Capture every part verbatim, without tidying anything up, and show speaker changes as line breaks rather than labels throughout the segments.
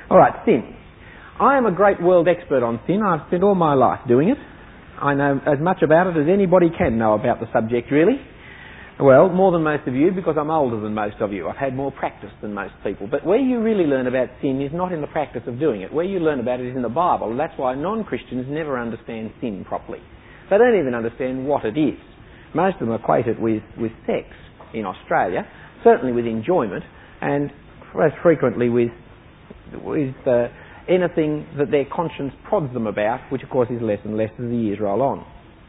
All right, sin. I am a great world expert on sin. I've spent all my life doing it. I know as much about it as anybody can know about the subject, really. Well, more than most of you, because I'm older than most of you. I've had more practice than most people. But where you really learn about sin is not in the practice of doing it. Where you learn about it is in the Bible. That's why non-Christians never understand sin properly. They don't even understand what it is. Most of them equate it with, with sex in Australia, certainly with enjoyment, and most frequently with, with uh, anything that their conscience prods them about, which of course is less and less as the years roll on.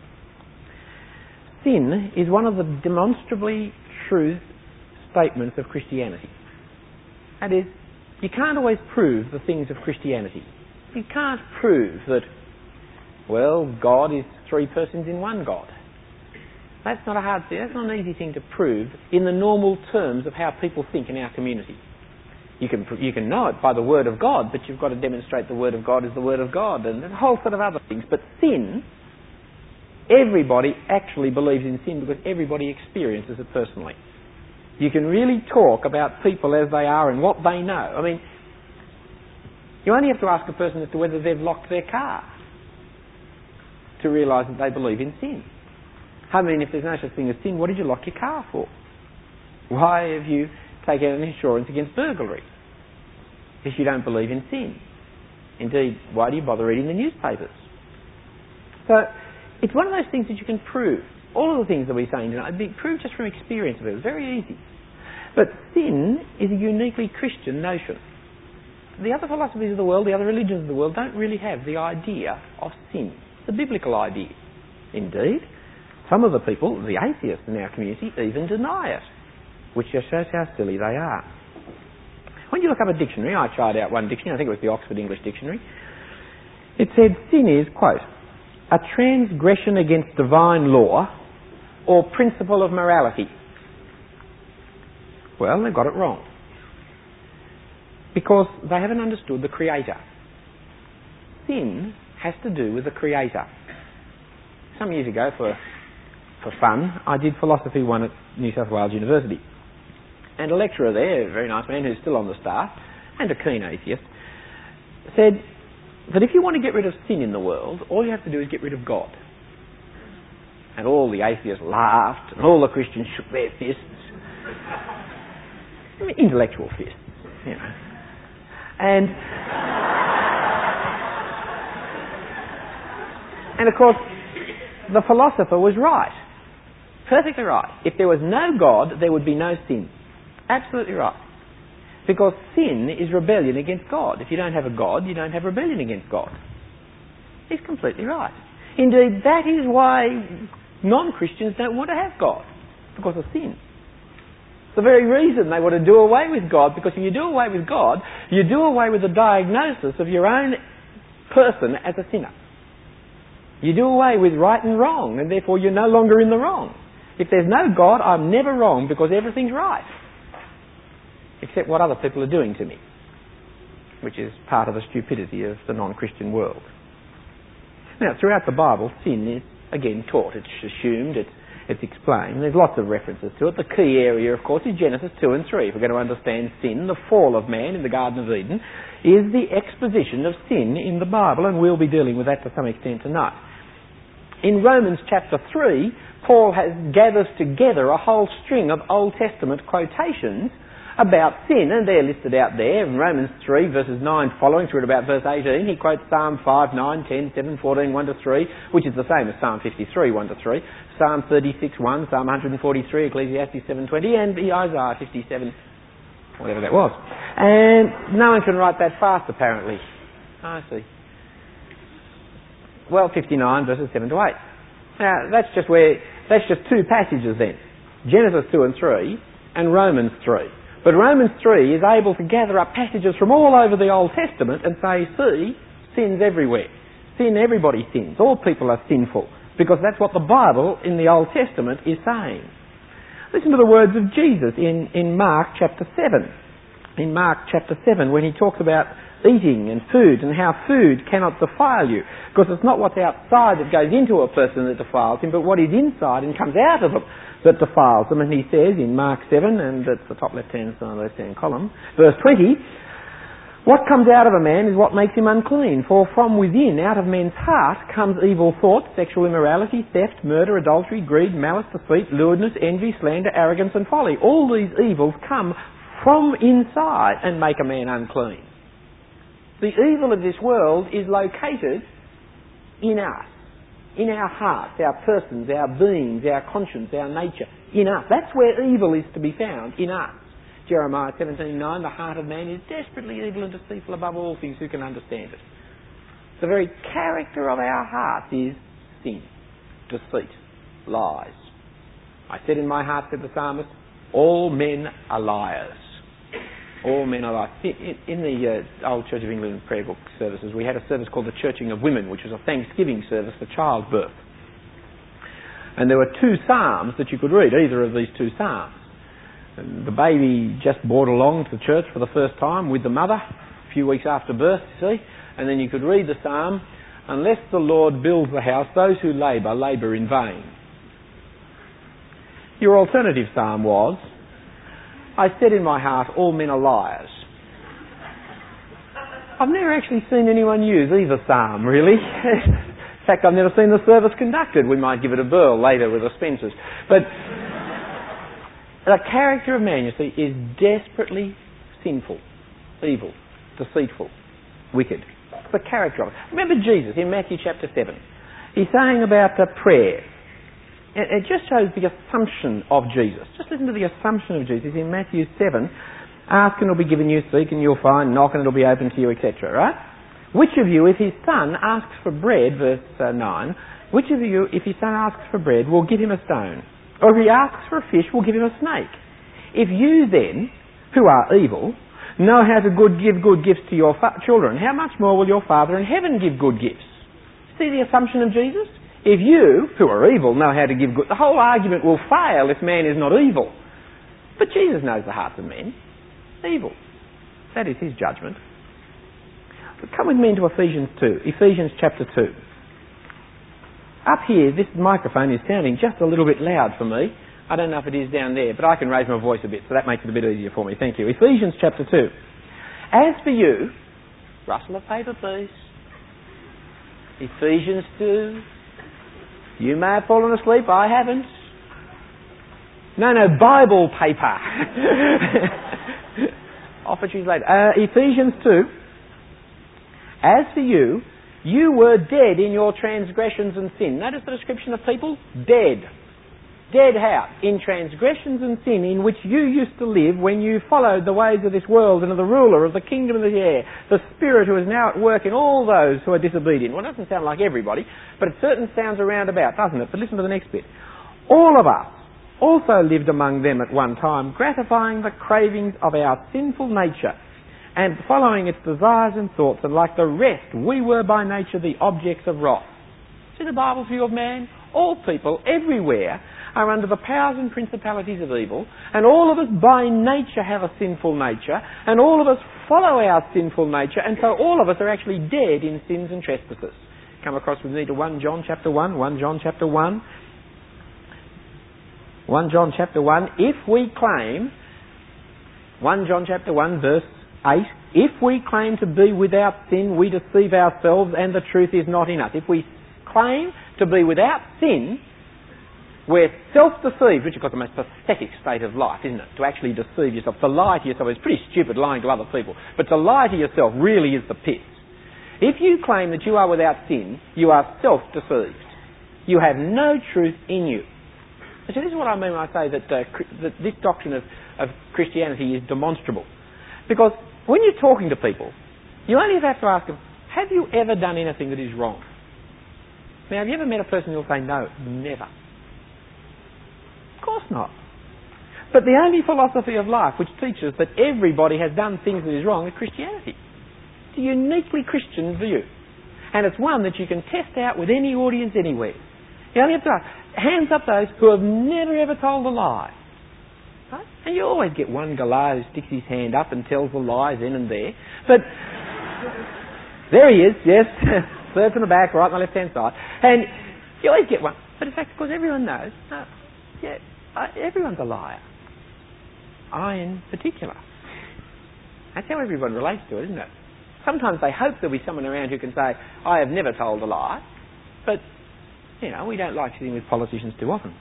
Sin is one of the demonstrably true statements of Christianity. That is, you can't always prove the things of Christianity. You can't prove that, well, God is three persons in one God. That's not a hard thing. That's not an easy thing to prove in the normal terms of how people think in our community. You can you can know it by the Word of God, but you've got to demonstrate the Word of God is the Word of God, and a whole set of other things. But sin, everybody actually believes in sin because everybody experiences it personally. You can really talk about people as they are and what they know. I mean, you only have to ask a person as to whether they've locked their car to realise that they believe in sin. I mean, if there's no such thing as sin, what did you lock your car for? Why have you taken out an insurance against burglary? If you don't believe in sin. Indeed, why do you bother reading the newspapers? So, it's one of those things that you can prove. All of the things that we're saying tonight, be proved just from experience of it. It's very easy. But sin is a uniquely Christian notion. The other philosophies of the world, the other religions of the world, don't really have the idea of sin. It's a biblical idea. Indeed, some of the people, the atheists in our community, even deny it, which just shows how silly they are. When you look up a dictionary, I tried out one dictionary, I think it was the Oxford English Dictionary, it said sin is, quote, a transgression against divine law or principle of morality. Well, they've got it wrong. Because they haven't understood the Creator. Sin has to do with the Creator. Some years ago, for for fun, I did philosophy one at New South Wales University. And a lecturer there, a very nice man who's still on the staff, and a keen atheist, said that if you want to get rid of sin in the world, all you have to do is get rid of God. And all the atheists laughed, and all the Christians shook their fists. I mean, intellectual fists, you know. And, and of course, the philosopher was right. Perfectly right. If there was no God, there would be no sin. Absolutely right. Because sin is rebellion against God. If you don't have a God, you don't have rebellion against God. He's completely right. Indeed, that is why non-Christians don't want to have God. Because of sin. It's the very reason they want to do away with God, because if you do away with God, you do away with the diagnosis of your own person as a sinner. You do away with right and wrong, and therefore you're no longer in the wrong. If there's no God, I'm never wrong because everything's right. Except what other people are doing to me, which is part of the stupidity of the non-Christian world. Now, throughout the Bible, sin is, again, taught. It's assumed, it's, it's explained. There's lots of references to it. The key area, of course, is Genesis two and three. If we're going to understand sin, the fall of man in the Garden of Eden is the exposition of sin in the Bible, and we'll be dealing with that to some extent tonight. In Romans chapter three, Paul has gathers together a whole string of Old Testament quotations about sin, and they're listed out there. In Romans three, verses nine following through to about verse eighteen, he quotes Psalm five, nine, ten, seven, fourteen, one to three, which is the same as Psalm fifty-three, one to three, Psalm thirty-six, one, Psalm one forty-three, Ecclesiastes seven, twenty, and Isaiah fifty-seven, whatever that was. And no one can write that fast, apparently. I see. Well, fifty-nine, verses seven to eight. Now, that's just where, that's just two passages then. Genesis two and three, and Romans three. But Romans three is able to gather up passages from all over the Old Testament and say, see, sin's everywhere. Sin, everybody sins. All people are sinful. Because that's what the Bible in the Old Testament is saying. Listen to the words of Jesus in, in Mark chapter seven. In Mark chapter seven, when he talks about eating and food and how food cannot defile you. Because it's not what's outside that goes into a person that defiles him, but what is inside and comes out of them that defiles them. And he says in Mark seven, and it's the top left-hand side of the left-hand column, verse twenty, What comes out of a man is what makes him unclean, for from within, out of man's heart, comes evil thoughts, sexual immorality, theft, murder, adultery, greed, malice, deceit, lewdness, envy, slander, arrogance and folly. All these evils come from inside and make a man unclean. The evil of this world is located in us, in our hearts, our persons, our beings, our conscience, our nature, in us. That's where evil is to be found, in us. Jeremiah seventeen nine, the heart of man is desperately evil and deceitful above all things, who can understand it? The very character of our hearts is sin, deceit, lies. I said in my heart, said the psalmist, all men are liars. All men are liars. In, in the uh, old Church of England prayer book services, we had a service called the Churching of Women, which was a Thanksgiving service for childbirth. And there were two psalms that you could read, either of these two psalms. The baby just brought along to church for the first time with the mother, a few weeks after birth, you see, and then you could read the psalm, unless the Lord builds the house, those who labour, labour in vain. Your alternative psalm was, I said in my heart, all men are liars. I've never actually seen anyone use either psalm, really. In fact, I've never seen the service conducted. We might give it a burl later with the Spencers. But the character of man, you see, is desperately sinful, evil, deceitful, wicked. The character of it. Remember Jesus in Matthew chapter seven. He's saying about the prayer. It just shows the assumption of Jesus. Just listen to the assumption of Jesus in Matthew seven. Ask and it'll be given you, seek and you'll find, knock and it'll be open to you, et cetera. Right? Which of you, if his son asks for bread, verse uh, nine, which of you, if his son asks for bread, will give him a stone? Or if he asks for a fish, we'll give him a snake. If you then, who are evil, know how to good, give good gifts to your fa- children, how much more will your Father in heaven give good gifts? See the assumption of Jesus? If you, who are evil, know how to give good... The whole argument will fail if man is not evil. But Jesus knows the hearts of men. Evil. That is his judgment. But come with me into Ephesians two. Ephesians chapter two. Up here, this microphone is sounding just a little bit loud for me. I don't know if it is down there, but I can raise my voice a bit, so that makes it a bit easier for me. Thank you. Ephesians chapter two. As for you, rustle of paper, please. Ephesians two. You may have fallen asleep, I haven't. No, no, Bible paper. Opportunities later. Uh, Ephesians two. As for you, you were dead in your transgressions and sin. Notice the description of people? Dead. Dead how? In transgressions and sin in which you used to live when you followed the ways of this world and of the ruler of the kingdom of the air, the spirit who is now at work in all those who are disobedient. Well, it doesn't sound like everybody, but it certainly sounds around about, doesn't it? But listen to the next bit. All of us also lived among them at one time, gratifying the cravings of our sinful nature and following its desires and thoughts, and like the rest, we were by nature the objects of wrath. See the Bible view of man? All people, everywhere, are under the powers and principalities of evil, and all of us by nature have a sinful nature, and all of us follow our sinful nature, and so all of us are actually dead in sins and trespasses. Come across with me to First John chapter one, First John chapter one. First John chapter one, if we claim, First John chapter one verse eight, if we claim to be without sin, we deceive ourselves and the truth is not in us. If we claim to be without sin, we're self-deceived, which of course is the most pathetic state of life, isn't it? To actually deceive yourself. To lie to yourself is pretty stupid, lying to other people. But to lie to yourself really is the pits. If you claim that you are without sin, you are self-deceived. You have no truth in you. So this is what I mean when I say that, uh, that this doctrine of, of Christianity is demonstrable. Because when you're talking to people, you only have to ask them, have you ever done anything that is wrong? Now, have you ever met a person who'll say, no, never? Of course not. But the only philosophy of life which teaches that everybody has done things that is wrong is Christianity. It's a uniquely Christian view. And it's one that you can test out with any audience anywhere. You only have to ask, hands up those who have never ever told a lie. Right? And you always get one galah who sticks his hand up and tells a lie then and there. But there he is, yes. Third from the back, right on the left-hand side. And you always get one. But in fact, of course, everyone knows, no, yeah, uh, everyone's a liar. I in particular. That's how everyone relates to it, isn't it? Sometimes they hope there'll be someone around who can say, I have never told a lie, but, you know, we don't like sitting with politicians too often.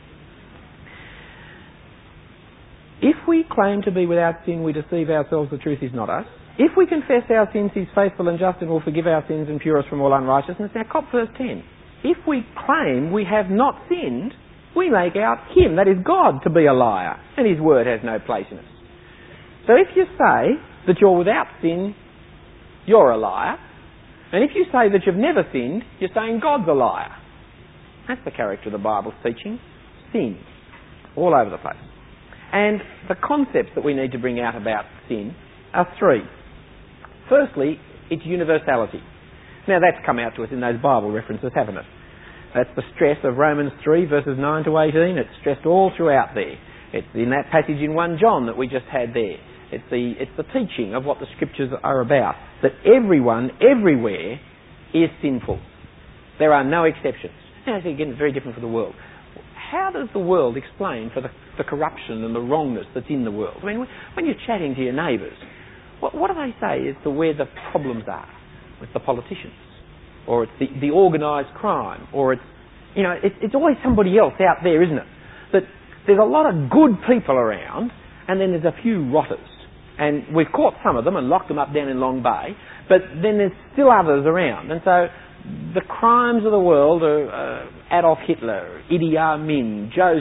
If we claim to be without sin, we deceive ourselves, the truth is not us. If we confess our sins, he's faithful and just and will forgive our sins and pure us from all unrighteousness. Now, cop verse ten. If we claim we have not sinned, we make out him, that is God, to be a liar, and his word has no place in us. So if you say that you're without sin, you're a liar. And if you say that you've never sinned, you're saying God's a liar. That's the character of the Bible's teaching. Sin. All over the place. And the concepts that we need to bring out about sin are three. Firstly, its universality. Now that's come out to us in those Bible references, haven't it? That's the stress of Romans three verses nine to eighteen. It's stressed all throughout there. It's in that passage in First John that we just had there. It's the, it's the teaching of what the Scriptures are about. That everyone, everywhere, is sinful. There are no exceptions. Now, again, it's very different for the world. How does the world explain for the, the corruption and the wrongness that's in the world? I mean, when you're chatting to your neighbours, what, what do they say as to where the problems are with the politicians? Or it's the, the organised crime? Or it's, you know, it's, it's always somebody else out there, isn't it? That there's a lot of good people around, and then there's a few rotters. And we've caught some of them and locked them up down in Long Bay, but then there's still others around. And so the crimes of the world are uh, Adolf Hitler, Idi Amin, Joe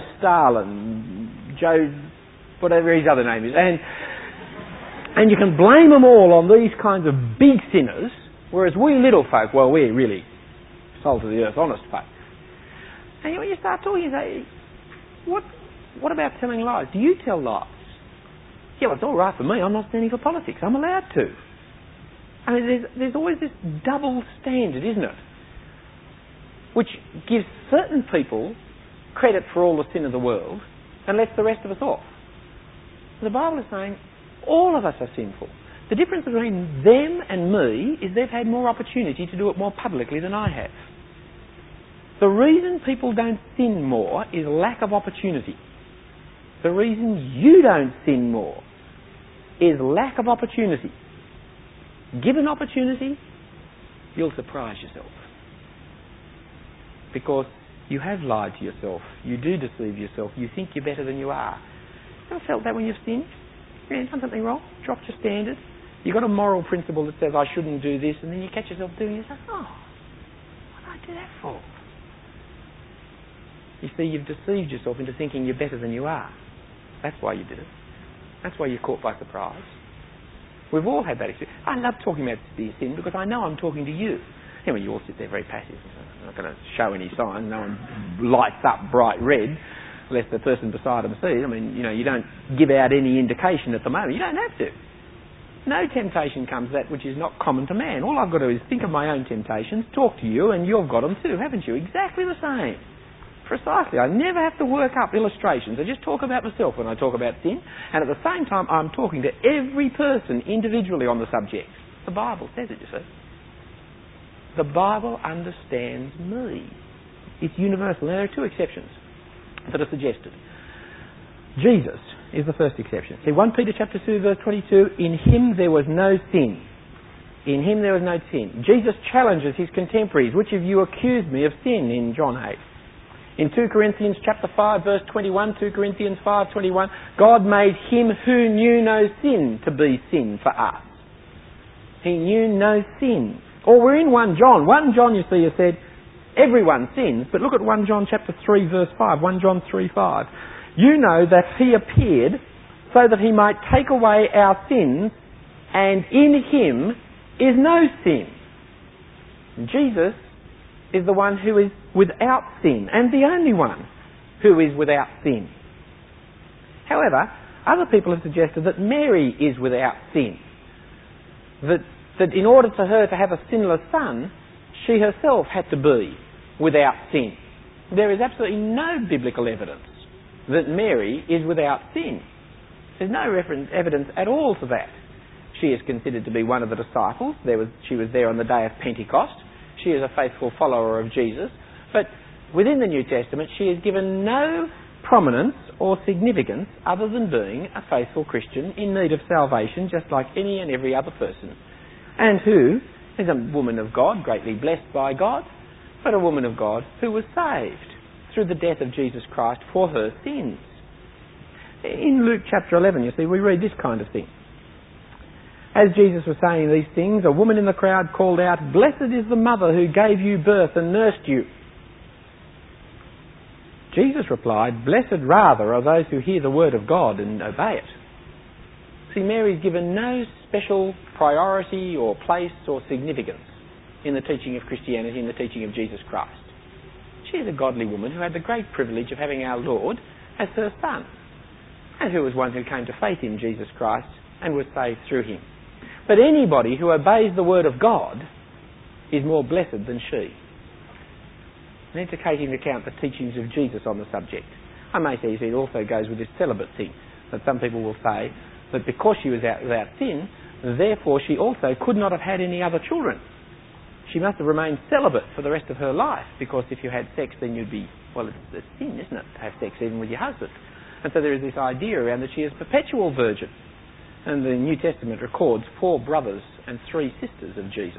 Stalin, Joe, whatever his other name is. And, and you can blame them all on these kinds of big sinners, whereas we little folk, well, we're really salt of the earth, honest folk. And when you start talking, you say, what, what about telling lies? Do you tell lies? Yeah, well, it's all right for me. I'm not standing for politics. I'm allowed to. I mean, there's, there's always this double standard, isn't it? Which gives certain people credit for all the sin of the world and lets the rest of us off. The Bible is saying all of us are sinful. The difference between them and me is they've had more opportunity to do it more publicly than I have. The reason people don't sin more is lack of opportunity. The reason you don't sin more is lack of opportunity. Given opportunity, you'll surprise yourself. Because you have lied to yourself. You do deceive yourself. You think you're better than you are. Ever felt that when you've sinned? You've done something wrong? Dropped your standard? You've got a moral principle that says, I shouldn't do this, and then you catch yourself doing it, and you say, oh, what did I do that for? You see, you've deceived yourself into thinking you're better than you are. That's why you did it. That's why you're caught by surprise. We've all had that experience. I love talking about sin because I know I'm talking to you. You know, you all sit there very passive. I'm not going to show any sign. No one lights up bright red, lest the person beside them see. I mean, you know, you don't give out any indication at the moment. You don't have to. No temptation comes that which is not common to man. All I've got to do is think of my own temptations, talk to you, and you've got them too, haven't you? Exactly the same. Precisely. I never have to work up illustrations. I just talk about myself when I talk about sin, and at the same time I'm talking to every person individually on the subject. The Bible says it, you see. The Bible understands me. It's universal. Now, there are two exceptions that are suggested. Jesus is the first exception. See, First Peter chapter two, verse twenty-two, in him there was no sin. In him there was no sin. Jesus challenges his contemporaries. Which of you accused me of sin? In John eight. In Second Corinthians chapter five, verse twenty-one, Second Corinthians five twenty-one, God made him who knew no sin to be sin for us. He knew no sin. Or we're in First John. First John, you see, has said, everyone sins, but look at First John chapter three, verse five, First John three five. You know that he appeared so that he might take away our sins, and in him is no sin. Jesus is the one who is without sin, and the only one who is without sin. However, other people have suggested that Mary is without sin. That, that in order for her to have a sinless son, she herself had to be without sin. There is absolutely no biblical evidence that Mary is without sin. There's no reference, evidence at all to that. She is considered to be one of the disciples. There was, she was there on the day of Pentecost. She is a faithful follower of Jesus. But within the New Testament, she is given no prominence or significance other than being a faithful Christian in need of salvation, just like any and every other person, and who is a woman of God, greatly blessed by God, but a woman of God who was saved through the death of Jesus Christ for her sins. In Luke chapter eleven, you see, we read this kind of thing. As Jesus was saying these things, a woman in the crowd called out, "Blessed is the mother who gave you birth and nursed you." Jesus replied, "Blessed rather are those who hear the word of God and obey it." See, Mary's given no special priority or place or significance in the teaching of Christianity, in the teaching of Jesus Christ. She is a godly woman who had the great privilege of having our Lord as her son, and who was one who came to faith in Jesus Christ and was saved through him. But anybody who obeys the word of God is more blessed than she. And then to take into account the teachings of Jesus on the subject. I may say it also goes with this celibate thing, that some people will say that because she was out without sin, therefore she also could not have had any other children. She must have remained celibate for the rest of her life, because if you had sex then you'd be, well, it's a sin, isn't it, to have sex even with your husband. And so there is this idea around that she is a perpetual virgin. And the New Testament records four brothers and three sisters of Jesus.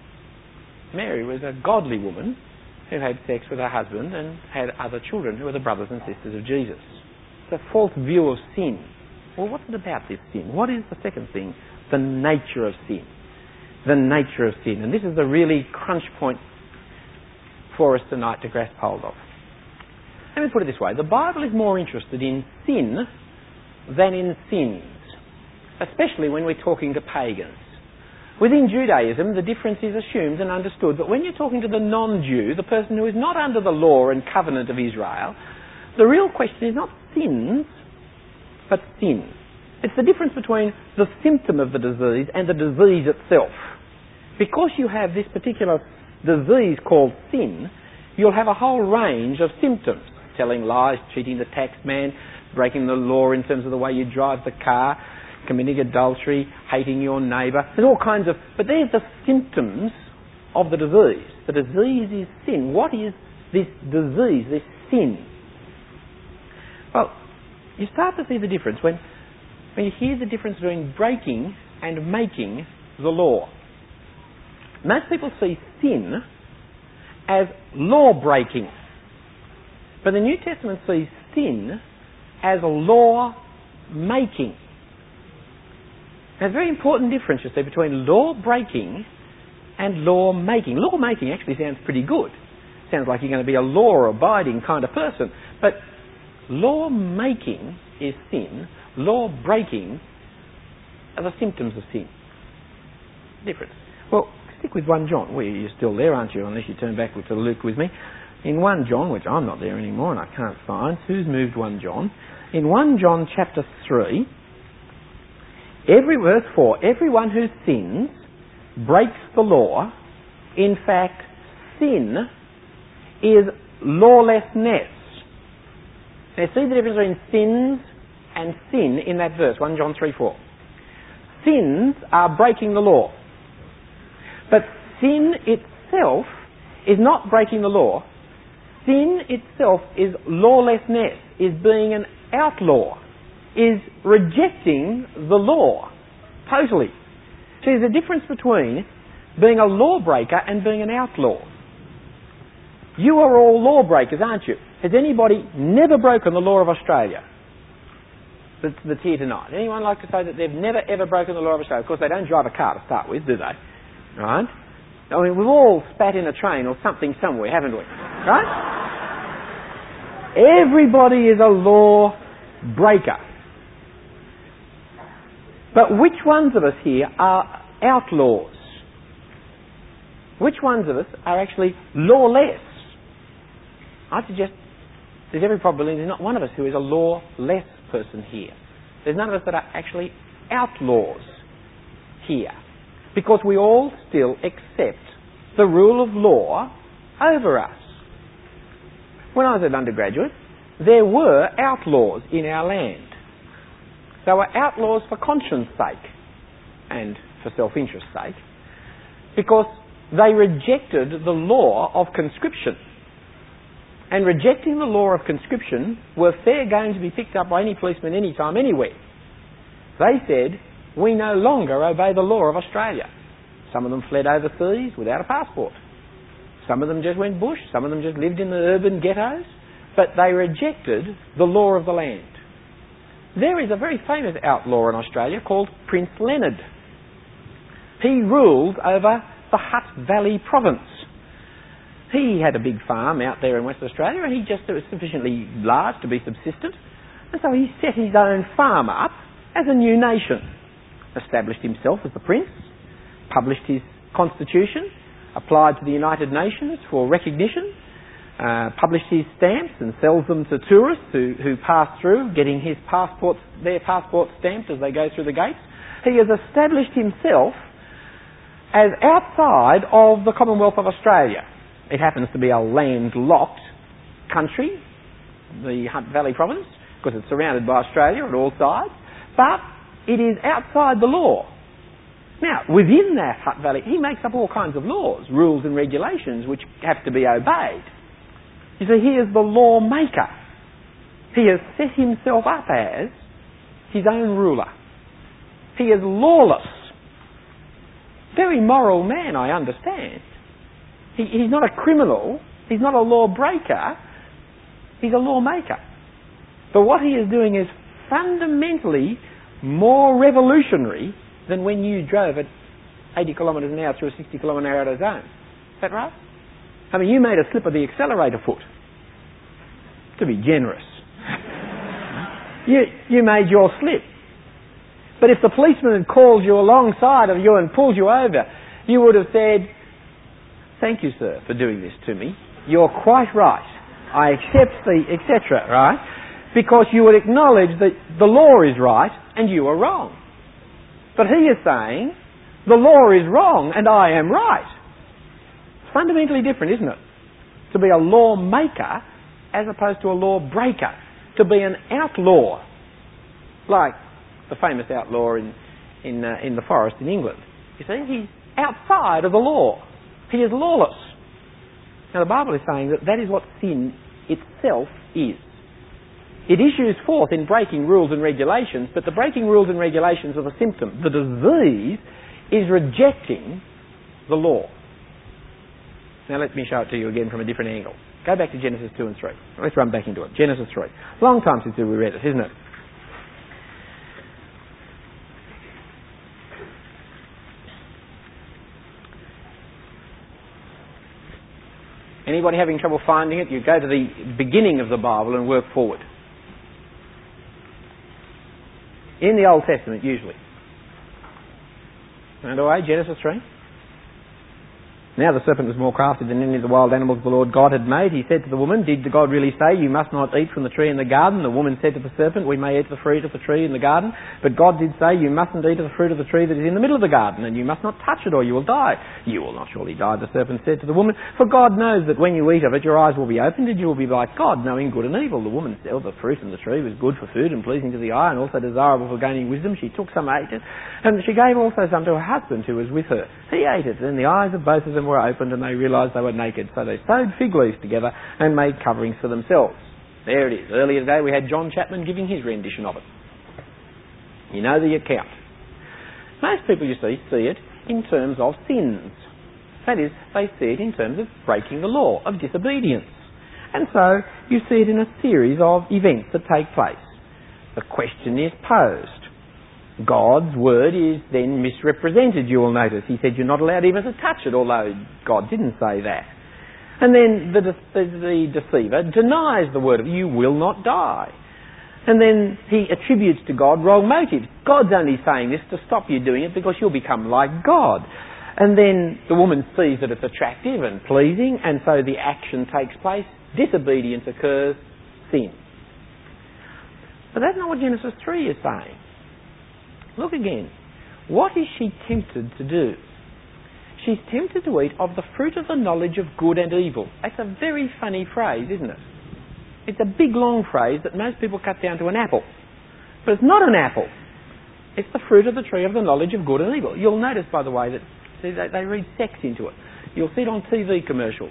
Mary was a godly woman who had sex with her husband and had other children who were the brothers and sisters of Jesus. It's a false view of sin. Well, what's it about this sin? What is the second thing? The nature of sin. The nature of sin. And this is the really crunch point for us tonight to grasp hold of. Let me put it this way. The Bible is more interested in sin than in sins, especially when we're talking to pagans. Within Judaism, the difference is assumed and understood, but when you're talking to the non-Jew, the person who is not under the law and covenant of Israel, the real question is not sins, but sin. It's the difference between the symptom of the disease and the disease itself. Because you have this particular disease called sin, you'll have a whole range of symptoms. Telling lies, cheating the tax man, breaking the law in terms of the way you drive the car, committing adultery, hating your neighbour. There's all kinds of... But they're the symptoms of the disease. The disease is sin. What is this disease, this sin? Well, you start to see the difference when, when you hear the difference between breaking and making the law. Most people see sin as law-breaking. But the New Testament sees sin as law-making. There's a very important difference, you see, between law-breaking and law-making. Law-making actually sounds pretty good. Sounds like you're going to be a law-abiding kind of person. But law-making is sin. Law-breaking are the symptoms of sin. Difference. Well, stick with First John. Well, you're still there, aren't you? Unless you turn back to Luke with me. In First John, which I'm not there anymore and I can't find. Who's moved First John? In First John chapter three... Every verse four, everyone who sins breaks the law. In fact, sin is lawlessness. Now see the difference between sins and sin in that verse, First John three four. Sins are breaking the law. But sin itself is not breaking the law. Sin itself is lawlessness, is being an outlaw, is rejecting the law totally. So there's a difference between being a lawbreaker and being an outlaw. You are all lawbreakers, aren't you? Has anybody never broken the law of Australia that's, that's here tonight? Anyone like to say that they've never ever broken the law of Australia? Of course, they don't drive a car to start with, do they? Right? I mean, we've all spat in a train or something somewhere, haven't we? Right? Everybody is a law breaker. But which ones of us here are outlaws? Which ones of us are actually lawless? I suggest there's every probability there's not one of us who is a lawless person here. There's none of us that are actually outlaws here. Because we all still accept the rule of law over us. When I was an undergraduate, there were outlaws in our land. They were outlaws for conscience sake and for self-interest sake, because they rejected the law of conscription. and rejecting the law of conscription were fair game to be picked up by any policeman anytime, anywhere. They said, we no longer obey the law of Australia. Some of them fled overseas without a passport. Some of them just went bush, some of them just lived in the urban ghettos, but they rejected the law of the land. There is a very famous outlaw in Australia called Prince Leonard. He ruled over the Hutt Valley province. He had a big farm out there in West Australia, and he just was sufficiently large to be subsistent, and so he set his own farm up as a new nation, established himself as the prince, published his constitution, applied to the United Nations for recognition, uh, published his stamps and sells them to tourists who, who pass through, getting his passports, their passports stamped as they go through the gates. He has established himself as outside of the Commonwealth of Australia. It happens to be a landlocked country, the Hutt Valley province, because it's surrounded by Australia on all sides, but it is outside the law. Now, within that Hutt Valley, he makes up all kinds of laws, rules and regulations which have to be obeyed. You see, he is the lawmaker. He has set himself up as his own ruler. He is lawless. Very moral man, I understand. He, he's not a criminal. He's not a lawbreaker. He's a lawmaker. But what he is doing is fundamentally more revolutionary than when you drove at eighty kilometres an hour through a sixty kilometre an hour zone. Is that right? I mean, you made a slip of the accelerator foot, to be generous. you, you made your slip. But if the policeman had called you alongside of you and pulled you over, you would have said, thank you, sir, for doing this to me. You're quite right. I accept the et cetera, right? Because you would acknowledge that the law is right and you are wrong. But he is saying, the law is wrong and I am right. It's fundamentally different, isn't it? To be a lawmaker as opposed to a lawbreaker. To be an outlaw, like the famous outlaw in in, uh, in the forest in England. You see, he's outside of the law. He is lawless. Now the Bible is saying that that is what sin itself is. It issues forth in breaking rules and regulations, but the breaking rules and regulations are the symptom. The disease is rejecting the law. Now let me show it to you again from a different angle. Go back to Genesis two and three. Let's run back into it. Genesis three. Long time since we read it, isn't it? Anybody having trouble finding it, you go to the beginning of the Bible and work forward. In the Old Testament, usually. And away, Genesis three. Now the serpent was more crafty than any of the wild animals the Lord God had made. He said to the woman, did God really say, you must not eat from the tree in the garden? The woman said to the serpent, we may eat the fruit of the tree in the garden, but God did say, you mustn't eat of the fruit of the tree that is in the middle of the garden, and you must not touch it or you will die. You will not surely die, the serpent said to the woman, for God knows that when you eat of it, your eyes will be opened, and you will be like God, knowing good and evil. The woman said, the fruit of the tree was good for food and pleasing to the eye, and also desirable for gaining wisdom. She took some, ate it, and she gave also some to her husband who was with her. He ate it, and the eyes of both of them were opened, and they realised they were naked. So they sewed fig leaves together and made coverings for themselves. There it is. Earlier today we had John Chapman giving his rendition of it. You know the account. Most people, you see, see it in terms of sins. That is, they see it in terms of breaking the law, of disobedience. And so you see it in a series of events that take place. The question is posed. God's word is then misrepresented, you will notice. He said you're not allowed even to touch it, although God didn't say that. And then the, the, the deceiver denies the word of you will not die. And then he attributes to God wrong motives. God's only saying this to stop you doing it because you'll become like God. And then the woman sees that it's attractive and pleasing, and so the action takes place. Disobedience occurs, sin. But that's not what Genesis three is saying. Look again. What is she tempted to do? She's tempted to eat of the fruit of the knowledge of good and evil. That's a very funny phrase, isn't it? It's a big, long phrase that most people cut down to an apple. But it's not an apple. It's the fruit of the tree of the knowledge of good and evil. You'll notice, by the way, that see, they, they read sex into it. You'll see it on T V commercials.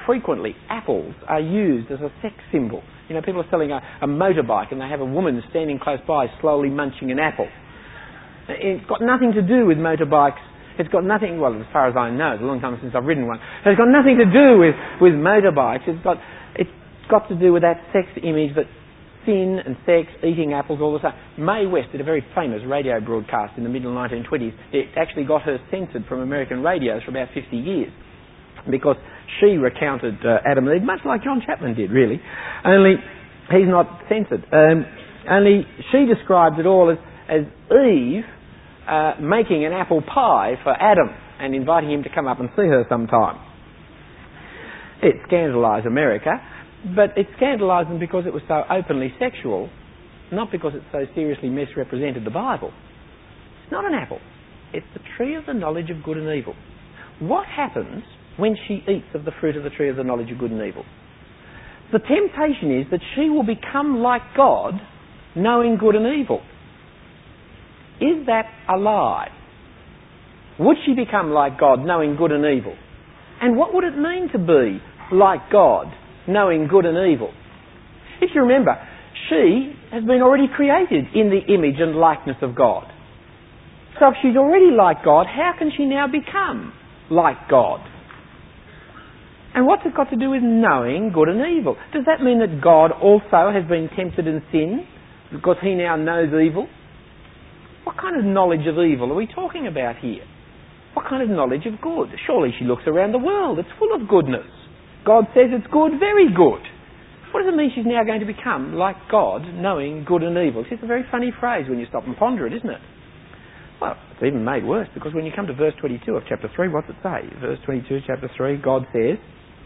frequently apples are used as a sex symbol. You know, people are selling a, a motorbike and they have a woman standing close by slowly munching an apple. It's got nothing to do with motorbikes. It's got nothing, well, as far as I know, it's a long time since I've ridden one. So it's got nothing to do with, with motorbikes. It's got, it's got to do with that sex image that sin and sex, eating apples, all the time. Mae West did a very famous radio broadcast in the middle nineteen twenties. It actually got her censored from American radios for about fifty years because she recounted uh, Adam and Eve, much like John Chapman did, really. Only he's not censored. Um, only she described it all as, as Eve uh, making an apple pie for Adam and inviting him to come up and see her sometime. It scandalised America. But it scandalised them because it was so openly sexual, not because it so seriously misrepresented the Bible. It's not an apple. It's the tree of the knowledge of good and evil. What happens when she eats of the fruit of the tree of the knowledge of good and evil? The temptation is that she will become like God, knowing good and evil. Is that a lie? Would she become like God, knowing good and evil? And what would it mean to be like God, knowing good and evil? If you remember, she has been already created in the image and likeness of God. So if she's already like God, how can she now become like God? And what's it got to do with knowing good and evil? Does that mean that God also has been tempted in sin because he now knows evil? What kind of knowledge of evil are we talking about here? What kind of knowledge of good? Surely she looks around the world. It's full of goodness. God says it's good, very good. What does it mean she's now going to become like God, knowing good and evil? It's a very funny phrase when you stop and ponder it, isn't it? Well, it's even made worse because when you come to verse twenty-two of chapter three, what's it say? Verse twenty-two, chapter three, God says,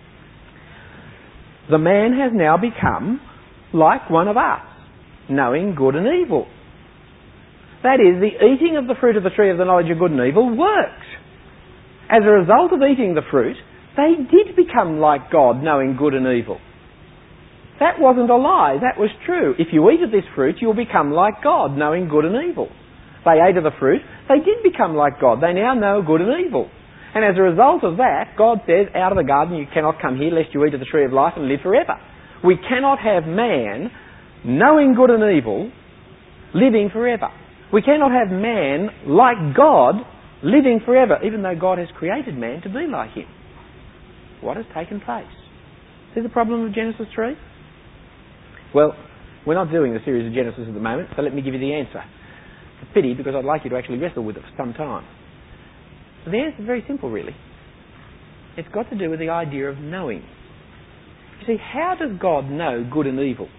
"The man has now become like one of us, knowing good and evil." That is, the eating of the fruit of the tree of the knowledge of good and evil works. As a result of eating the fruit, they did become like God, knowing good and evil. That wasn't a lie, that was true. If you eat of this fruit, you'll become like God, knowing good and evil. They ate of the fruit, they did become like God. They now know good and evil. And as a result of that, God says, out of the garden, you cannot come here lest you eat of the tree of life and live forever. We cannot have man, knowing good and evil, living forever. We cannot have man, like God, living forever, even though God has created man to be like him. What has taken place? See the problem of Genesis three? Well, we're not doing the series of Genesis at the moment, so let me give you the answer. It's a pity because I'd like you to actually wrestle with it for some time. So the answer is very simple, really. It's got to do with the idea of knowing. You see, how does God know good and evil?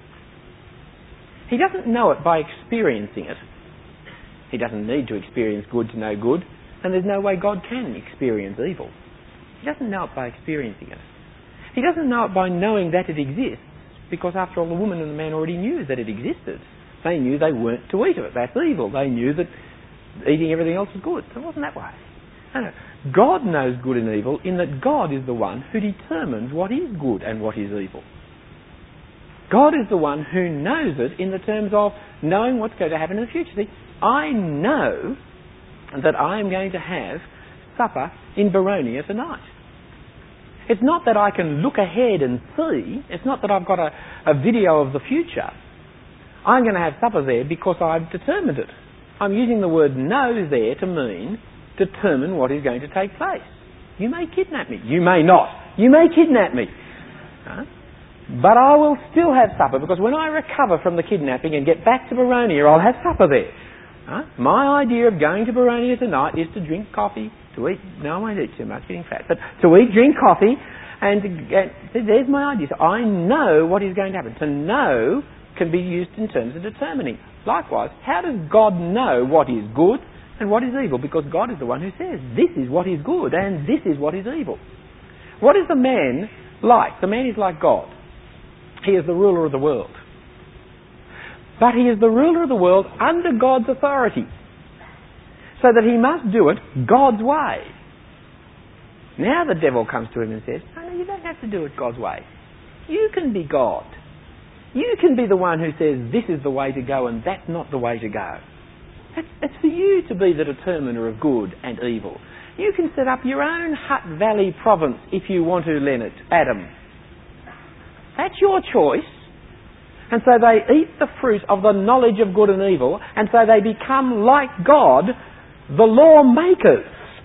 He doesn't know it by experiencing it. He doesn't need to experience good to know good, and there's no way God can experience evil. He doesn't know it by experiencing it. He doesn't know it by knowing that it exists, because after all, the woman and the man already knew that it existed. They knew they weren't to eat of it. That's evil. They knew that eating everything else was good. So it wasn't that way. No, no. God knows good and evil in that God is the one who determines what is good and what is evil. God is the one who knows it in the terms of knowing what's going to happen in the future. See, I know that I am going to have supper in Baronia tonight. It's not that I can look ahead and see. It's not that I've got a, a video of the future. I'm going to have supper there because I've determined it. I'm using the word know there to mean determine what is going to take place. You may kidnap me. You may not. You may kidnap me. Huh? But I will still have supper because when I recover from the kidnapping and get back to Baronia, I'll have supper there. Huh? My idea of going to Baronia tonight is to drink coffee, to eat, no I won't eat too much, getting fat, but to eat, drink coffee, and to get, there's my idea. So I know what is going to happen. To know can be used in terms of determining. Likewise, how does God know what is good and what is evil? Because God is the one who says, this is what is good and this is what is evil. What is the man like? The man is like God. He is the ruler of the world. But he is the ruler of the world under God's authority, so that he must do it God's way. Now the devil comes to him and says, no, no, you don't have to do it God's way. You can be God. You can be the one who says this is the way to go and that's not the way to go. It's, it's for you to be the determiner of good and evil. You can set up your own Hutt Valley province if you want to, Leonard, Adam. That's your choice. And so they eat the fruit of the knowledge of good and evil, and so they become like God, the lawmakers,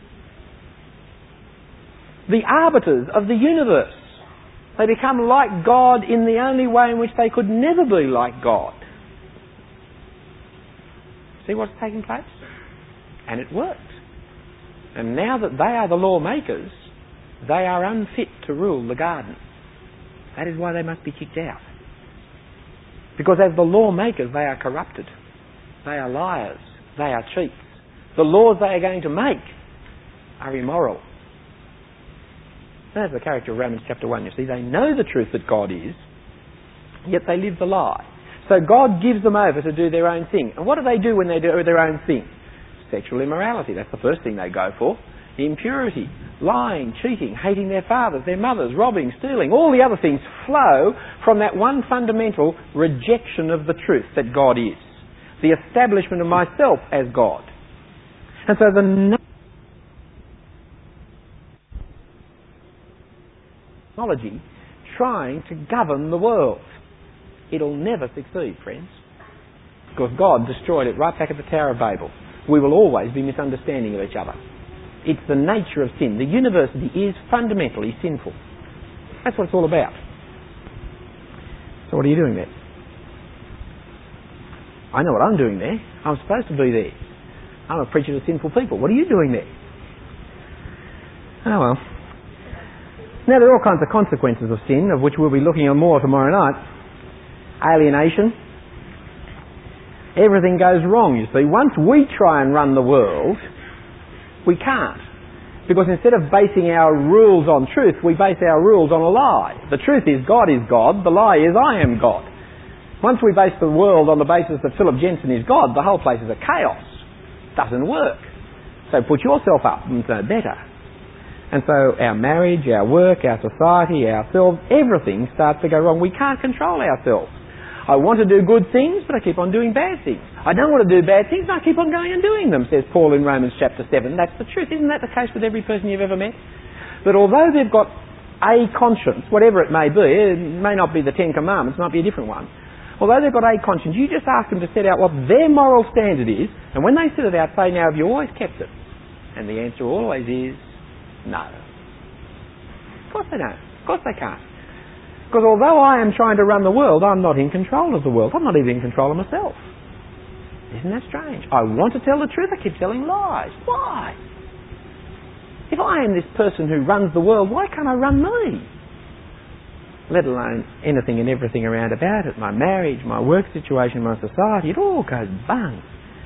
the arbiters of the universe. They become like God in the only way in which they could never be like God. See what's taking place? And it worked. And now that they are the lawmakers, they are unfit to rule the garden. That is why they must be kicked out. Because as the lawmakers, they are corrupted. They are liars. They are cheats. The laws they are going to make are immoral. That's the character of Romans chapter one. You see, they know the truth that God is, yet they live the lie. So God gives them over to do their own thing. And what do they do when they do their own thing? Sexual immorality. That's the first thing they go for. Impurity, lying, cheating, hating their fathers, their mothers, robbing, stealing. All the other things flow from that one fundamental rejection of the truth that God is. The establishment of myself as God. And so the technology trying to govern the world. It'll never succeed, friends. Because God destroyed it right back at the Tower of Babel. We will always be misunderstanding of each other. It's the nature of sin. The university is fundamentally sinful. That's what it's all about. So what are you doing there? I know what I'm doing there. I'm supposed to be there. I'm a preacher to sinful people. What are you doing there? Oh well. Now there are all kinds of consequences of sin, of which we'll be looking at more tomorrow night. Alienation. Everything goes wrong, you see. Once we try and run the world, we can't. Because instead of basing our rules on truth, we base our rules on a lie. The truth is God is God, the lie is I am God. Once we base the world on the basis that Philip Jensen is God, the whole place is a chaos. Doesn't work. So put yourself up and know better. And so our marriage, our work, our society, ourselves, everything starts to go wrong. We can't control ourselves. I want to do good things, but I keep on doing bad things. I don't want to do bad things, but I keep on going and doing them, says Paul in Romans chapter seven. That's the truth. Isn't that the case with every person you've ever met? That although they've got a conscience, whatever it may be, it may not be the Ten Commandments, it might be a different one. Although they've got a conscience, you just ask them to set out what their moral standard is, and when they set it out, say, now have you always kept it? And the answer always is no. Of course they don't. Of course they can't. Because although I am trying to run the world, I'm not in control of the world. I'm not even in control of myself. Isn't that strange? I want to tell the truth, I keep telling lies. Why? If I am this person who runs the world, why can't I run me? Let alone anything and everything around about it. My marriage, my work situation, my society, it all goes bung.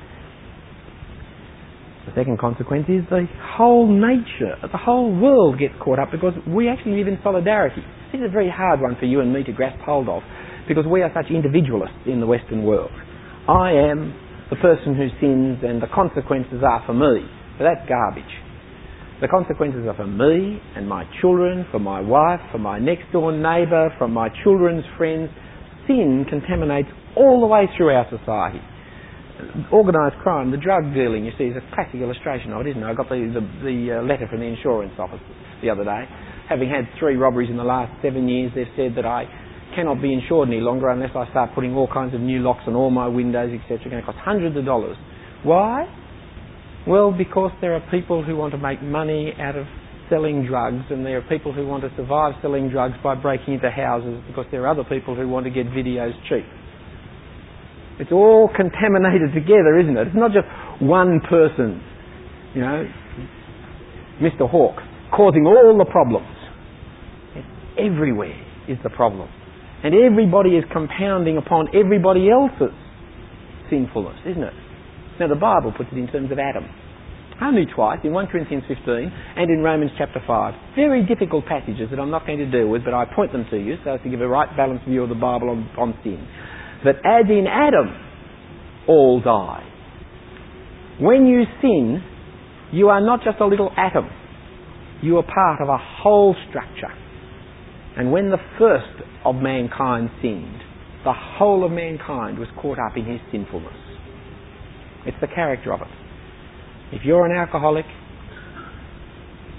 The second consequence is the whole nature, the whole world gets caught up because we actually live in solidarity. This is a very hard one for you and me to grasp hold of because we are such individualists in the Western world. I am the person who sins and the consequences are for me. But that's garbage. The consequences are for me and my children, for my wife, for my next door neighbour, for my children's friends. Sin contaminates all the way through our society. Organised crime, the drug dealing, you see, is a classic illustration of it, isn't it? I got the, the, the uh, letter from the insurance office the other day. Having had three robberies in the last seven years, they've said that I cannot be insured any longer unless I start putting all kinds of new locks on all my windows, et cetera. It's going to cost hundreds of dollars. Why? Well, because there are people who want to make money out of selling drugs, and there are people who want to survive selling drugs by breaking into houses, because there are other people who want to get videos cheap. It's all contaminated together, isn't it? It's not just one person, you know, Mister Hawke, causing all the problems. Everywhere is the problem. And everybody is compounding upon everybody else's sinfulness, isn't it? Now the Bible puts it in terms of Adam. Only twice, in First Corinthians fifteen and in Romans chapter five. Very difficult passages that I'm not going to deal with, but I point them to you so as to give a right balanced view of the Bible on, on sin. That as in Adam, all die. When you sin, you are not just a little atom. You are part of a whole structure. And when the first of mankind sinned, the whole of mankind was caught up in his sinfulness. It's the character of it. If you're an alcoholic,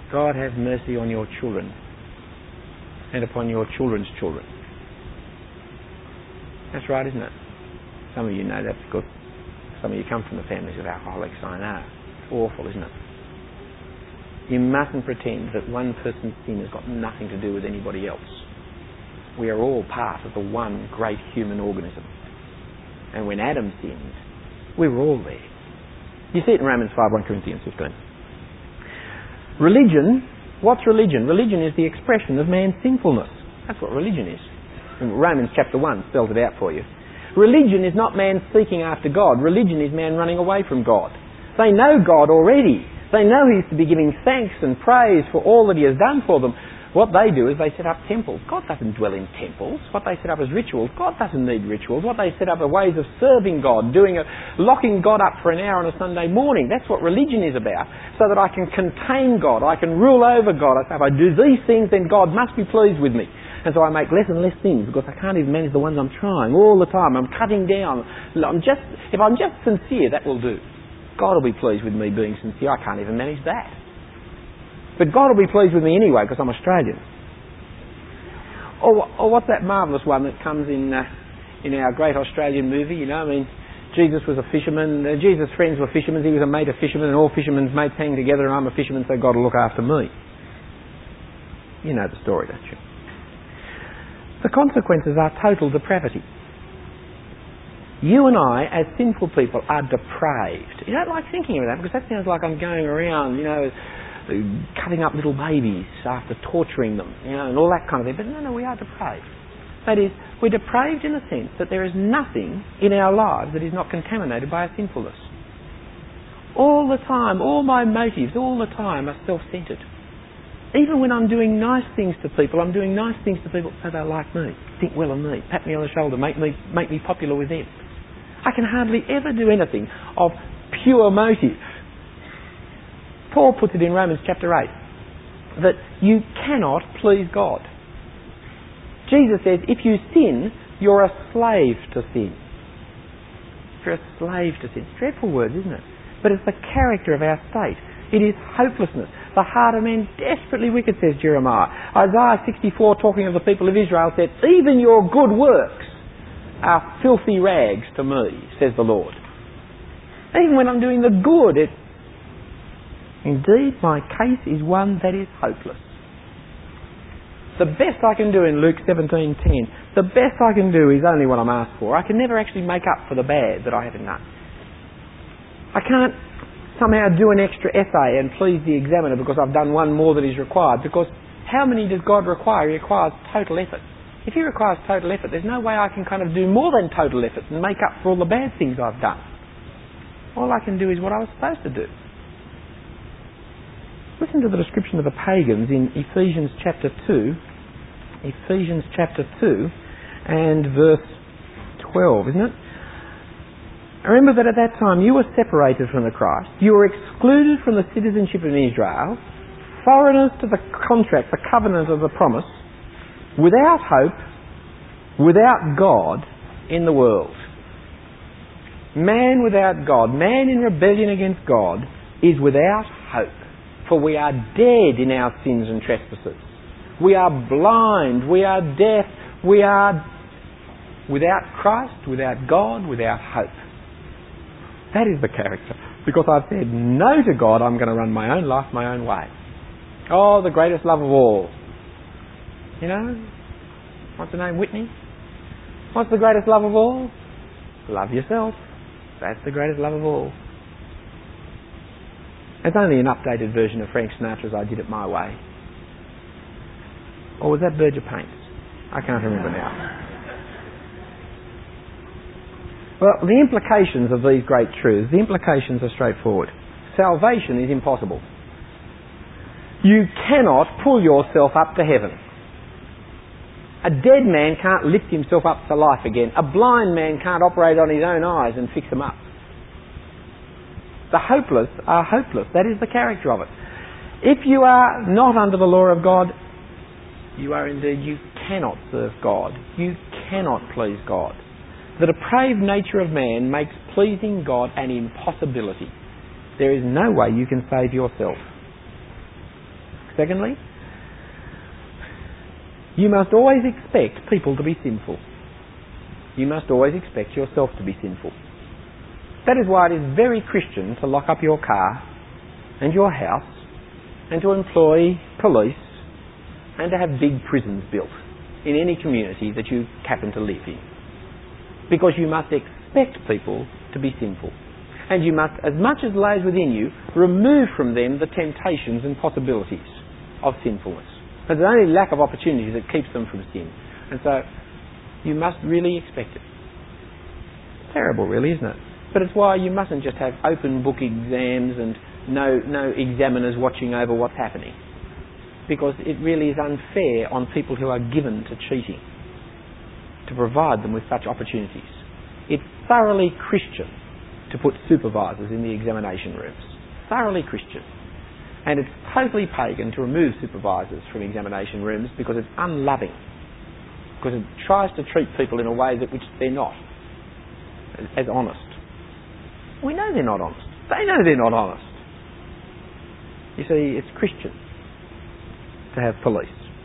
God have mercy on your children and upon your children's children. That's right, isn't it? Some of you know that because some of you come from the families of alcoholics, I know. It's awful, isn't it? You mustn't pretend that one person's sin has got nothing to do with anybody else. We are all part of the one great human organism. And when Adam sinned, we were all there. You see it in Romans five, First Corinthians fifteen. Religion, what's religion? Religion is the expression of man's sinfulness. That's what religion is. And Romans chapter one spells it out for you. Religion is not man seeking after God. Religion is man running away from God. They know God already. They know He's to be giving thanks and praise for all that He has done for them. What they do is they set up temples. God doesn't dwell in temples. What they set up as rituals, God doesn't need rituals. What they set up are ways of serving God, doing a, locking God up for an hour on a Sunday morning. That's what religion is about. So that I can contain God, I can rule over God. I say, if I do these things, then God must be pleased with me. And so I make less and less things because I can't even manage the ones I'm trying all the time. I'm cutting down. I'm just, if I'm just sincere, that will do. God will be pleased with me being sincere. I can't even manage that. But God will be pleased with me anyway because I'm Australian. Or, or what's that marvellous one that comes in uh, in our great Australian movie, you know, I mean, Jesus was a fisherman, uh, Jesus' friends were fishermen, he was a mate of fishermen, and all fishermen's mates hang together, and I'm a fisherman, so God will look after me. You know the story, don't you? The consequences are total depravity. You and I, as sinful people, are depraved. You don't like thinking of that because that sounds like I'm going around, you know, cutting up little babies after torturing them, you know, and all that kind of thing. But no, no, we are depraved. That is, we're depraved in the sense that there is nothing in our lives that is not contaminated by our sinfulness. All the time, all my motives, all the time are self-centred. Even when I'm doing nice things to people, I'm doing nice things to people so they like me, think well of me, pat me on the shoulder, make me make me popular with them. I can hardly ever do anything of pure motive. Paul puts it in Romans chapter eight, that you cannot please God. Jesus says, if you sin, you're a slave to sin. You're a slave to sin. It's dreadful words, isn't it? But it's the character of our state. It is hopelessness. The heart of man desperately wicked, says Jeremiah. Isaiah sixty-four, talking of the people of Israel, said, even your good works are filthy rags to me, says the Lord. Even when I'm doing the good, it Indeed, my case is one that is hopeless. The best I can do in Luke seventeen ten, the best I can do is only what I'm asked for. I can never actually make up for the bad that I haven't done. I can't somehow do an extra essay and please the examiner because I've done one more than is required, because how many does God require? He requires total effort. If He requires total effort, there's no way I can kind of do more than total effort and make up for all the bad things I've done. All I can do is what I was supposed to do. Listen to the description of the pagans in Ephesians chapter two, Ephesians chapter two and verse twelve, isn't it? Remember that at that time you were separated from the Christ, you were excluded from the citizenship of Israel, foreigners to the contract, the covenant of the promise, without hope, without God in the world. Man without God, man in rebellion against God, is without hope. For we are dead in our sins and trespasses. We are blind, we are deaf, we are without Christ, without God, without hope. That is the character. Because I've said no to God, I'm going to run my own life, my own way. Oh, the greatest love of all. You know, what's the name? Whitney? What's the greatest love of all? Love yourself. That's the greatest love of all. It's only an updated version of Frank Sinatra's I Did It My Way. Or was that Berger Paints? I can't remember now. Well, the implications of these great truths, the implications are straightforward. Salvation is impossible. You cannot pull yourself up to heaven. A dead man can't lift himself up to life again. A blind man can't operate on his own eyes and fix them up. The hopeless are hopeless. That is the character of it. If you are not under the law of God, you are indeed, you cannot serve God. You cannot please God. The depraved nature of man makes pleasing God an impossibility. There is no way you can save yourself. Secondly, you must always expect people to be sinful. You must always expect yourself to be sinful. That is why it is very Christian to lock up your car and your house and to employ police and to have big prisons built in any community that you happen to live in. Because you must expect people to be sinful. And you must, as much as lays within you, remove from them the temptations and possibilities of sinfulness. Because it's only lack of opportunity that keeps them from sin. And so you must really expect it. Terrible, really, isn't it? But it's why you mustn't just have open book exams and no, no examiners watching over what's happening. Because it really is unfair on people who are given to cheating to provide them with such opportunities. It's thoroughly Christian to put supervisors in the examination rooms. Thoroughly Christian. And it's totally pagan to remove supervisors from examination rooms because it's unloving. Because it tries to treat people in a way that which they're not. As, as honest. We know they're not honest. They know they're not honest. You see, it's Christian to have police.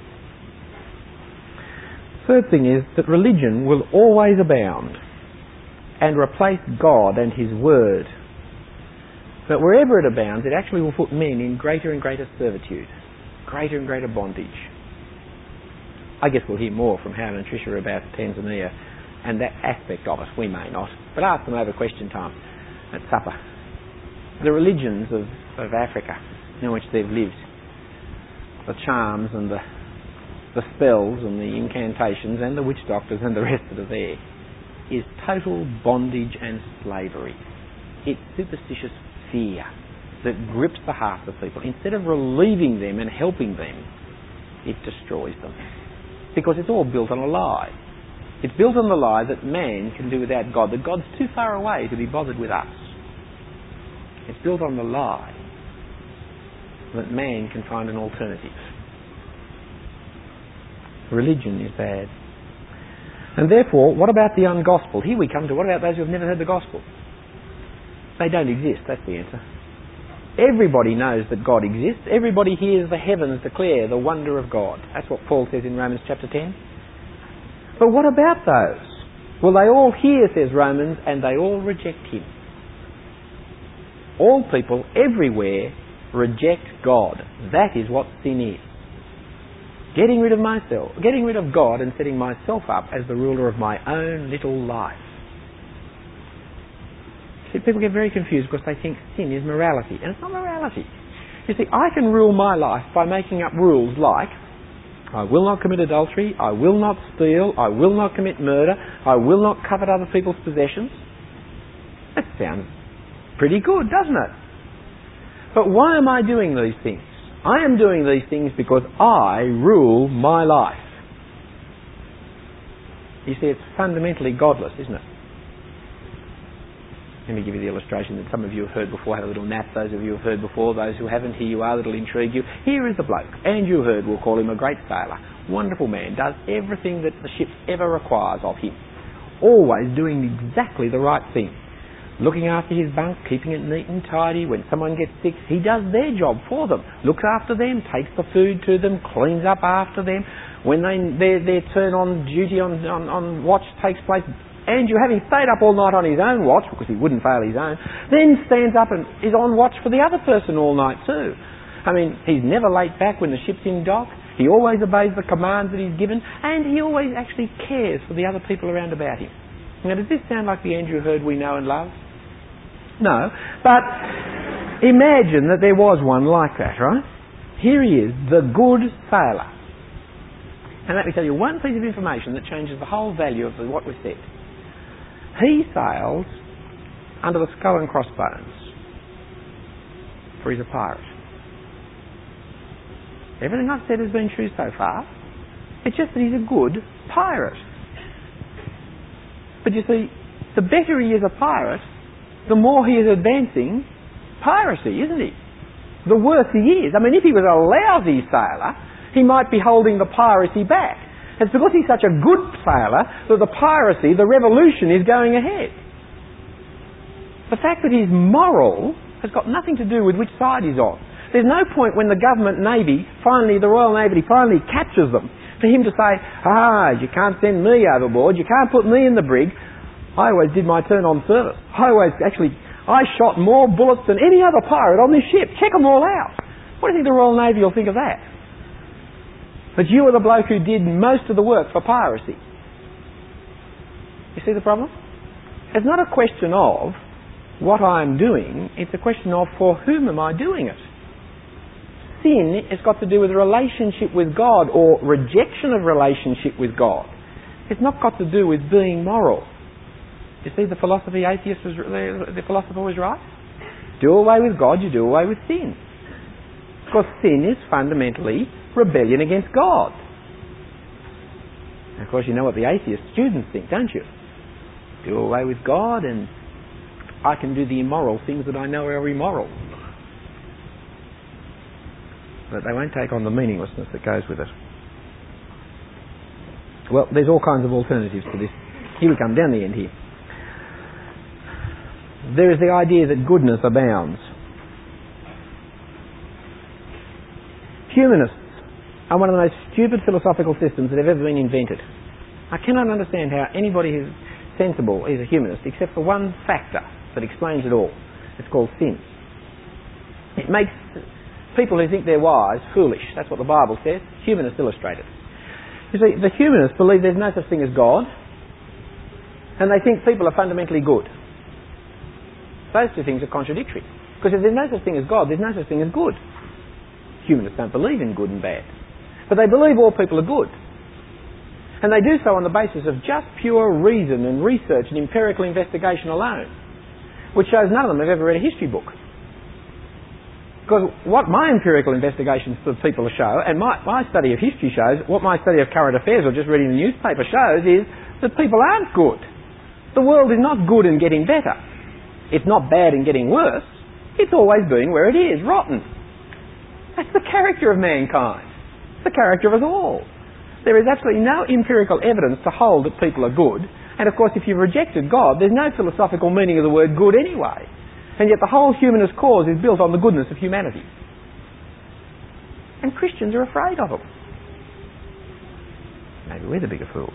Third thing is that religion will always abound and replace God and His Word. But wherever it abounds, it actually will put men in greater and greater servitude, greater and greater bondage. I guess we'll hear more from Howard and Tricia about Tanzania and that aspect of it. We may not, but ask them over question time at supper. The religions of, of Africa in which they've lived, the charms and the, the spells and the incantations and the witch doctors and the rest that are there, is total bondage and slavery. It's superstitious fear that grips the hearts of people. Instead of relieving them and helping them, it destroys them. Because it's all built on a lie. It's built on the lie that man can do without God, that God's too far away to be bothered with us. It's built on the lie that man can find an alternative. Religion is bad. And therefore, what about the ungospel? Here we come to, what about those who have never heard the gospel? They don't exist, that's the answer. Everybody knows that God exists. Everybody hears the heavens declare the wonder of God. That's what Paul says in Romans chapter ten. But what about those? Well, they all hear, says Romans, and they all reject Him. All people everywhere reject God. That is what sin is. Getting rid of myself, getting rid of God and setting myself up as the ruler of my own little life. See, people get very confused because they think sin is morality, and it's not morality. You see, I can rule my life by making up rules like, I will not commit adultery, I will not steal, I will not commit murder, I will not covet other people's possessions. That sounds pretty good, doesn't it? But why am I doing these things? I am doing these things because I rule my life. You see, it's fundamentally godless, isn't it? Let me give you the illustration that some of you have heard before. Have a little nap, those of you who have heard before. Those who haven't, here you are, that'll intrigue you. Here is the bloke. Andrew Hurd, we'll call him, a great sailor. Wonderful man. Does everything that the ship ever requires of him. Always doing exactly the right thing. Looking after his bunk, keeping it neat and tidy. When someone gets sick, he does their job for them. Looks after them, takes the food to them, cleans up after them. When they, their, their turn on duty on, on, on watch takes place, Andrew, having stayed up all night on his own watch, because he wouldn't fail his own, then stands up and is on watch for the other person all night too. I mean, he's never late back when the ship's in dock. He always obeys the commands that he's given, and he always actually cares for the other people around about him. Now, does this sound like the Andrew Hurd we know and love? No, but imagine that there was one like that, right? Here he is, the good sailor. And let me tell you one piece of information that changes the whole value of what was said. He sails under the skull and crossbones, for he's a pirate. Everything I've said has been true so far. It's just that he's a good pirate. But you see, the better he is a pirate, the more he is advancing piracy, isn't he? The worse he is. I mean, if he was a lousy sailor, he might be holding the piracy back. It's because he's such a good sailor that the piracy, the revolution, is going ahead. The fact that he's moral has got nothing to do with which side he's on. There's no point when the government Navy, finally the Royal Navy finally captures them, for him to say, ah, you can't send me overboard, you can't put me in the brig. I always did my turn on service. I always, actually, I shot more bullets than any other pirate on this ship. Check them all out. What do you think the Royal Navy will think of that? But you were the bloke who did most of the work for piracy. You see the problem? It's not a question of what I'm doing, it's a question of for whom am I doing it. Sin has got to do with relationship with God or rejection of relationship with God. It's not got to do with being moral. You see, the philosophy atheist was, the philosopher was right. Do away with God, you do away with sin. Because sin is fundamentally rebellion against God. And of course, you know what the atheist students think, don't you? Do away with God and I can do the immoral things that I know are immoral. But they won't take on the meaninglessness that goes with it. Well, there's all kinds of alternatives to this. Here we come, down the end here. There is the idea that goodness abounds. Humanists are one of the most stupid philosophical systems that have ever been invented. I cannot understand how anybody who's sensible is a humanist except for one factor that explains it all. It's called sin. It makes people who think they're wise foolish. That's what the Bible says. Humanists illustrate it. You see, the humanists believe there's no such thing as God, and they think people are fundamentally good. Those two things are contradictory. Because if there's no such thing as God, there's no such thing as good. Humanists don't believe in good and bad. But they believe all people are good. And they do so on the basis of just pure reason and research and empirical investigation alone, which shows none of them have ever read a history book. Because what my empirical investigations of people show, and my, my study of history shows, what my study of current affairs or just reading the newspaper shows is that people aren't good. The world is not good and getting better. It's not bad and getting worse. It's always been where it is, rotten. That's the character of mankind. It's the character of us all. There is absolutely no empirical evidence to hold that people are good. And of course, if you've rejected God, there's no philosophical meaning of the word good anyway. And yet the whole humanist cause is built on the goodness of humanity. And Christians are afraid of them. Maybe we're the bigger fools.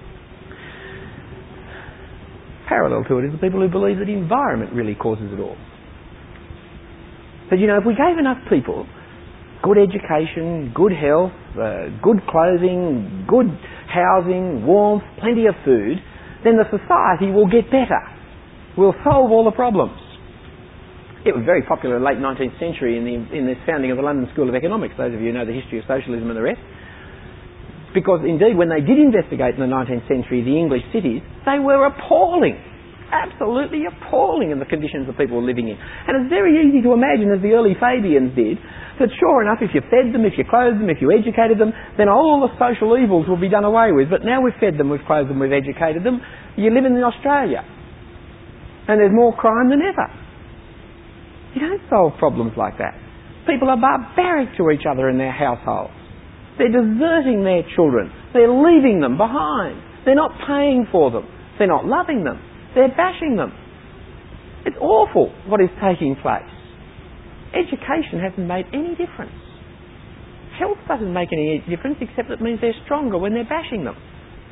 Parallel to it is the people who believe that the environment really causes it all. That, you know, if we gave enough people good education, good health, uh, good clothing, good housing, warmth, plenty of food, then the society will get better. We'll solve all the problems. It was very popular in the late nineteenth century in the, in the founding of the London School of Economics, those of you who know the history of socialism and the rest. Because indeed, when they did investigate in the nineteenth century the English cities, they were appalling. Absolutely appalling in the conditions that people were living in. And it's very easy to imagine, as the early Fabians did, that sure enough, if you fed them, if you clothed them, if you educated them, then all the social evils will be done away with. But now we've fed them, we've clothed them, we've educated them, you're living in Australia. And there's more crime than ever. You don't solve problems like that. People are barbaric to each other in their households. They're deserting their children. They're leaving them behind. They're not paying for them. They're not loving them. They're bashing them. It's awful what is taking place. Education hasn't made any difference. Health doesn't make any difference, except it means they're stronger when they're bashing them.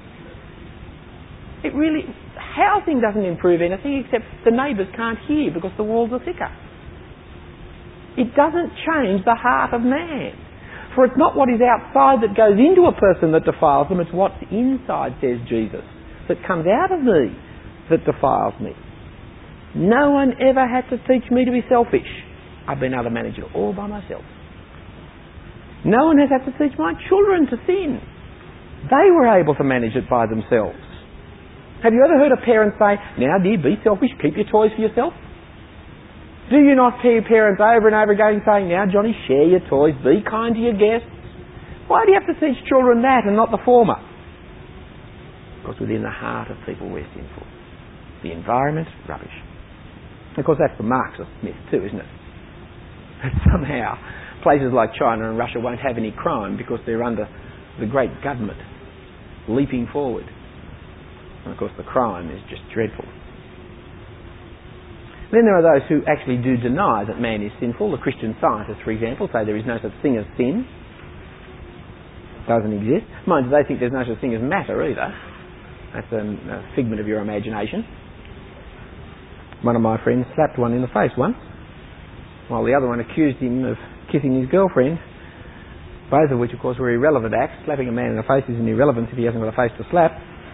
It really... Housing doesn't improve anything, except the neighbours can't hear because the walls are thicker. It doesn't change the heart of man. For it's not what is outside that goes into a person that defiles them, it's what's inside, says Jesus, that comes out of me that defiles me. No one ever had to teach me to be selfish. I've been able to manage it all by myself. No one has had to teach my children to sin. They were able to manage it by themselves. Have you ever heard a parent say, now dear, be selfish, keep your toys for yourself? Do you not hear parents over and over again saying, now Johnny, share your toys, be kind to your guests? Why do you have to teach children that and not the former? Because within the heart of people we're sinful. The environment, rubbish. Of course that's the Marxist myth too, isn't it? That somehow places like China and Russia won't have any crime because they're under the great government leaping forward. And of course the crime is just dreadful. Then there are those who actually do deny that man is sinful. The Christian scientists, for example, say there is no such thing as sin. It doesn't exist. Mind you, they think there's no such thing as matter either. That's a, a figment of your imagination. One of my friends slapped one in the face once, while the other one accused him of kissing his girlfriend, both of which, of course, were irrelevant acts. Slapping a man in the face is an irrelevance if he hasn't got a face to slap.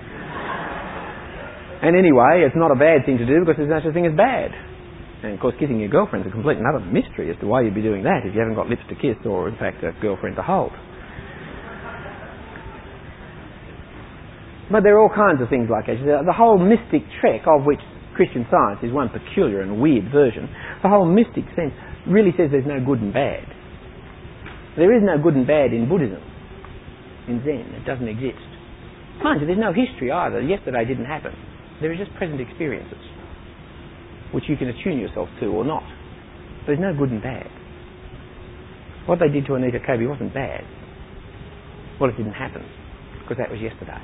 And anyway, it's not a bad thing to do because there's no such thing as bad. And of course, kissing your girlfriend is a complete and utter mystery as to why you'd be doing that if you haven't got lips to kiss or, in fact, a girlfriend to hold. But there are all kinds of things like that. The whole mystic trek, of which Christian Science is one peculiar and weird version, the whole mystic sense really says there's no good and bad. There is no good and bad in Buddhism, in Zen. It doesn't exist. Mind you, there's no history either. Yesterday didn't happen. There are just present experiences, which you can attune yourself to or not. There's no good and bad. What they did to Anita Kobe wasn't bad. Well, it didn't happen, because that was yesterday.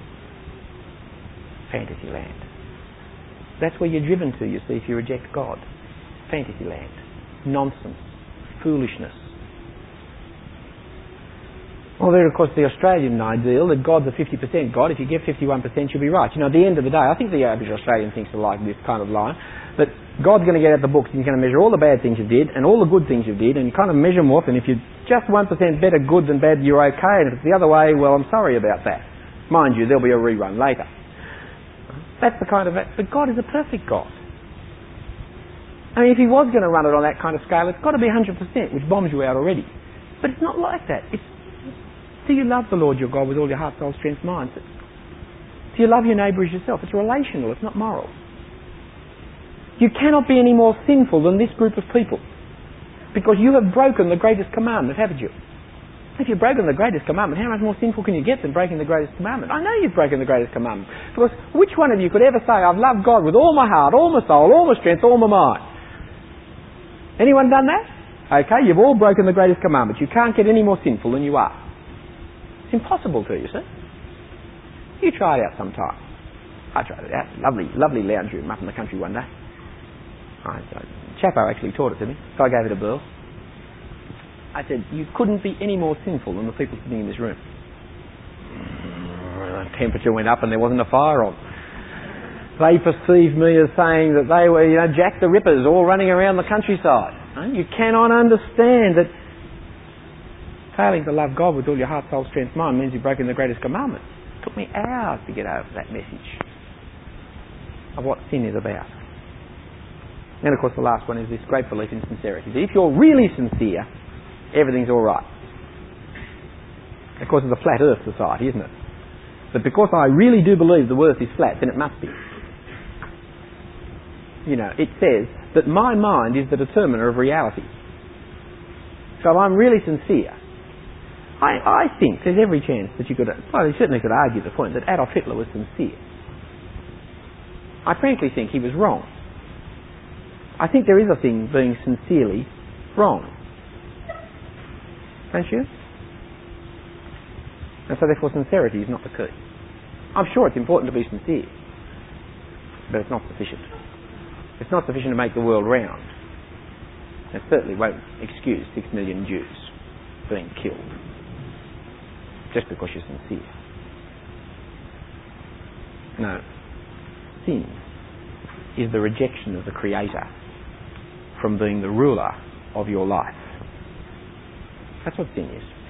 Fantasyland. That's where you're driven to, you see, if you reject God. Fantasyland. Nonsense. Foolishness. Well, there, of course, the Australian ideal that God's a fifty percent God. If you get fifty-one percent, you'll be right. You know, at the end of the day, I think the average Australian thinks alike this kind of line, that God's going to get out the books and he's going to measure all the bad things you did and all the good things you did, and you kind of measure them off, and if you're just one percent better good than bad, you're okay, and if it's the other way, well, I'm sorry about that. Mind you, there'll be a rerun later. That's the kind of... But God is a perfect God. I mean, if he was going to run it on that kind of scale, it's got to be one hundred percent, which bombs you out already. But it's not like that. It's, do you love the Lord your God with all your heart, soul, strength, mind? Do you love your neighbour as yourself? It's relational, it's not moral. You cannot be any more sinful than this group of people, because you have broken the greatest commandment, haven't you? If you've broken the greatest commandment, how much more sinful can you get than breaking the greatest commandment? I know you've broken the greatest commandment, because which one of you could ever say, I've loved God with all my heart, all my soul, all my strength, all my mind? Anyone done that? Okay, you've all broken the greatest commandment. You can't get any more sinful than you are. It's impossible to, you see. You try it out sometime. I tried it out. Lovely, lovely lounge room up in the country one day. I, I, Chapo actually taught it to me, so I gave it a whirl. I said, you couldn't be any more sinful than the people sitting in this room. The temperature went up and there wasn't a fire on. They perceived me as saying that they were, you know, Jack the Rippers all running around the countryside. You cannot understand that failing to love God with all your heart, soul, strength, mind means you've broken the greatest commandment. It took me hours to get over that message of what sin is about. And of course the last one is this great belief in sincerity. If you're really sincere, everything's all right. Of course, it's a flat earth society, isn't it? But because I really do believe the earth is flat, then it must be. You know, it says that my mind is the determiner of reality. So if I'm really sincere, I, I think there's every chance that you could, well, you certainly could argue the point that Adolf Hitler was sincere. I frankly think he was wrong. I think there is a thing being sincerely wrong. Don't you? And so therefore sincerity is not the key. I'm sure it's important to be sincere, but it's not sufficient. It's not sufficient to make the world round. It certainly won't excuse six million Jews being killed just because you're sincere. No. Sin is the rejection of the Creator from being the ruler of your life. That's what sin is.